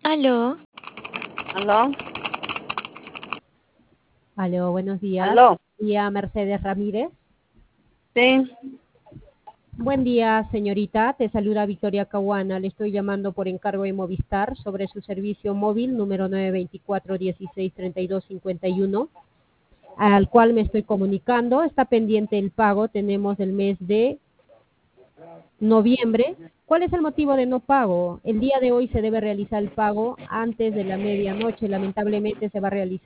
Aló, ¿Aló? Aló, buenos días. ¿Aló? Día Mercedes Ramírez. Sí. Buen día, señorita. Te saluda Victoria Caguana. Le estoy llamando por encargo de Movistar sobre su servicio móvil número 924-1632-51, al cual me estoy comunicando. Está pendiente el pago. Tenemos el mes de noviembre. ¿Cuál es el motivo de no pago? El día de hoy se debe realizar el pago antes de la medianoche. Lamentablemente se va a realizar